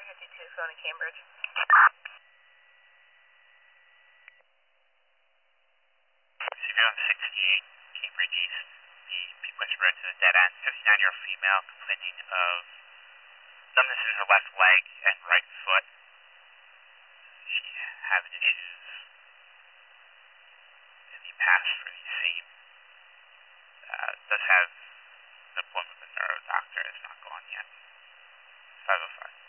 952, phone in Cambridge. Severe on 68, Cambridge East, the West Road to the dead end. 59-year-old female complaining of numbness in her left leg and right foot. She having issues in the past for the same. Does have an appointment with a neuro doctor. It's not gone yet. 505.